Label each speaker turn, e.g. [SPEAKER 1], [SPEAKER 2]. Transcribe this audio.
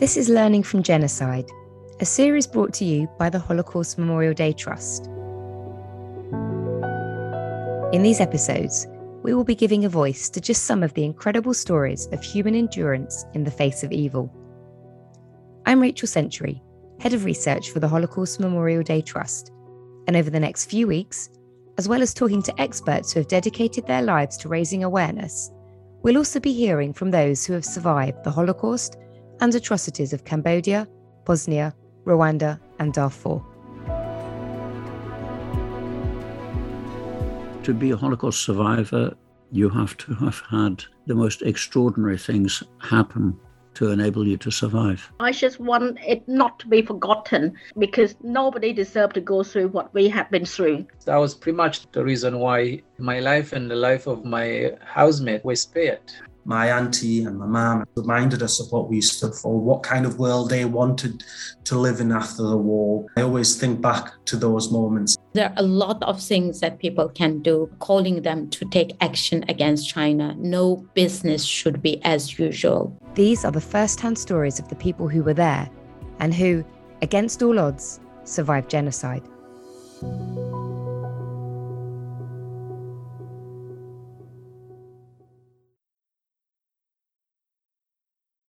[SPEAKER 1] This is Learning from Genocide, a series brought to you by the Holocaust Memorial Day Trust. In these episodes, we will be giving a voice to just some of the incredible stories of human endurance in the face of evil. I'm Rachel Century, Head of Research for the Holocaust Memorial Day Trust, and over the next few weeks, as well as talking to experts who have dedicated their lives to raising awareness, we'll also be hearing from those who have survived the Holocaust and atrocities of Cambodia, Bosnia, Rwanda, and Darfur.
[SPEAKER 2] To be a Holocaust survivor, you have to have had the most extraordinary things happen to enable you to survive.
[SPEAKER 3] I just want it not to be forgotten because nobody deserves to go through what we have been through.
[SPEAKER 4] That was pretty much the reason why my life and the life of my housemate was spared.
[SPEAKER 5] My auntie and my mum reminded us of what we stood for, what kind of world they wanted to live in after the war. I always think back to those moments.
[SPEAKER 6] There are a lot of things that people can do, calling them to take action against China. No business should be as usual.
[SPEAKER 1] These are the first-hand stories of the people who were there and who, against all odds, survived genocide.